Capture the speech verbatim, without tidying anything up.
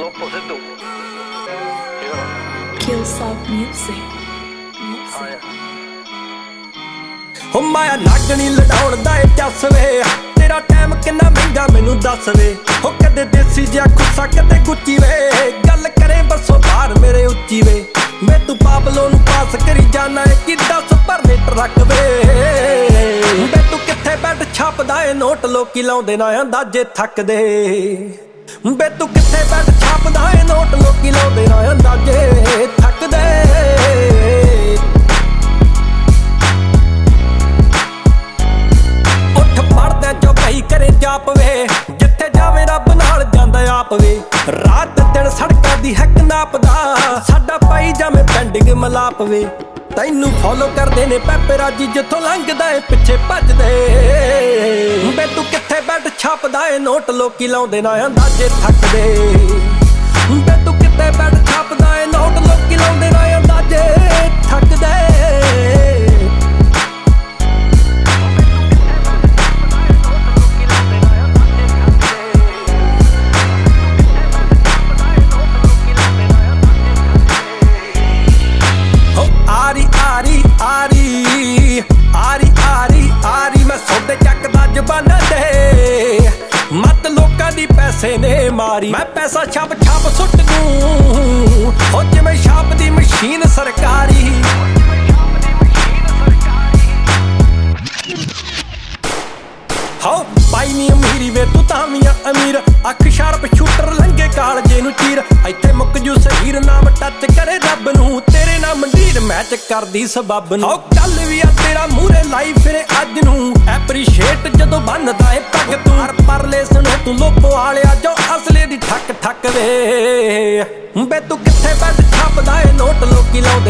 Lopo Sidhu Killsoft Music. ਹੋ ਮਾਇਆ ਨਾਗਣੀ ਲੜਾਉਣ ਦਾ ਏ ਚੱਸ ਵੇ, ਤੇਰਾ time ਕਿੰਨਾ ਮਹਿੰਗਾ ਮੈਨੂੰ ਦੱਸ ਵੇ। ਹੋ ਕਦੇ ਦੇਸੀ ਜਿਹਾ ਖੁੱਸਾ ਕਦੇ ਗੁੱਚੀ ਵੇ, ਗੱਲ ਕਰੇ ਬਸੋ ਬਾਹਰ ਮੇਰੇ ਉੱਚੀ ਵੇ। ਮੈਂ ਤੂੰ ਪਾਬਲੋ ਨੂੰ ਪਾਸ ਕਰੀ ਜਾਣਾ ਏ ਕਿ ਦਸ ਭਰਨੇ ਟਰੱਕ ਵੇ। ਮੈਂ ਤੂੰ ਕਿੱਥੇ ਬੈਠ ਛਾਪਦਾ ਏ ਨੋਟ, ਲੋਕੀ ਲਾਉਂਦੇ ਨਾ ਅੰਦਾਜ਼ੇ ਥੱਕਦੇ। ਬੇ ਤੂੰ ਕਿੱਥੇ ਬੈਠ ਛਾਪਦਾ ਏ ਨੋਟ, ਲੋਕੀ ਲਾਉਂਦੇ ਨਾ ਅੰਦਾਜ਼ੇ ਥੱਕਦੇ। ਉੱਠ ਪੜਦਿਆਂ ਚੋਂ ਪਈ ਕਰੇ ਜਾਪ ਵੇ, ਜਿੱਥੇ ਜਾਵੇ ਰੱਬ ਨਾਲ ਜਾਂਦਾ ਆਪ ਵੇ। ਰਾਤ ਦਿਨ ਸੜਕਾਂ ਦੀ ਹੈਕ ਨਾਪਦਾ, ਸਾਡਾ ਪਾਈ ਜਾਵੇਂ ਪੈਂਡਿੰਗ ਮਲਾਪ ਵੇ। ਤੈਨੂੰ ਫੋਲੋ ਕਰਦੇ ਨੇ ਪੈਪਰਾਜੀ, ਜਿੱਥੋਂ ਲੰਘਦਾ ਏ ਪਿੱਛੇ ਭੱਜਦੇ। ਬੇ ਤੂੰ ਕਿੱਥੇ ਬੈਠ ਛਾਪਦਾ ਏ ਨੋਟ, ਲੋਕੀ ਲਾਉਂਦੇ ਨਾ ਅੰਦਾਜ਼ੇ ਥੱਕਦੇ। ਬੇ ਤੂੰ ਕਿੱਥੇ ਬੈਠ ਛਾਪਦਾ ਏ ਨੋਟ, ਲੋਕੀ ਲਾਉਂਦੇ ਨਾ ਅੰਦਾਜ਼ੇ ਥੱਕਦੇ। ਆਰੀ ਆਰੀ ਆਰੀ ਆਰੀ ਆਰੀ ਆਰੀ ਮੈਂ ਸੋਡੇ ਚੱਕਦਾ ਜ਼ਬਾਨਾਂ ਤੇ, ਮਤ ਲੋਕਾਂ ਦੀ ਪੈਸੇ ਨੇ ਮਾਰੀ। ਮੈਂ ਪੈਸਾ ਛਾਪ ਛਾਪ ਸੁੱਟ ਦੂੰ, ਹੋ ਜਿਵੇਂ ਛਾਪ ਦੀ ਮਸ਼ੀਨ ਸਰਕਾਰੀ। ਹੋ ਪਾਈ ਨੀ ਅਮੀਰੀ ਵੇ ਤੂੰ ਤਾਂ ਵੀ ਆ ਅਮੀਰ, ਅੱਖ ਸ਼ਾਰਪ ਸ਼ੂਟਰ ਲੰਘੇ ਕਾਲਜੇ ਨੂੰ ਚੀਰ। ਇੱਥੇ ਮੁੱਕ ਜੂ ਸਹੀਰ, ਨਾਮ ਟੱਚ ਕਰੇ ਰੱਬ ਨੂੰ, ਤੇਰੇ ਨਾਲ ਮੰਡੀਰ ਮੈਚ ਕਰਦੀ ਸਬੱਬ ਨੂੰ। ਹੋ ਕੱਲ ਵੀ ਆ ਤੇਰਾ ਮੂਹਰੇ ਲਾਈ ਫਿਰੇ ਅੱਜ ਨੂੰ, ਐਪਰੀਸ਼ੀਏਟ ਜਦੋਂ ਬੰਨਦਾ ਏ ਪੱਗ ਤੂੰ। ਹਰ ਪਰਲੇ ਸੁਣੇ ਤੂੰ ਲੋਪੋ ਵਾਲਿਆ, ਜੋ ਅਸਲੇ ਦੀ ਠੱਕ ਠੱਕ ਵੇ। ਬੇ ਤੂੰ ਕਿੱਥੇ ਬੈਠ ਛਾਪਦਾ ਏ ਨੋਟ, ਲੋਕੀ ਲਾਉਂਦੇ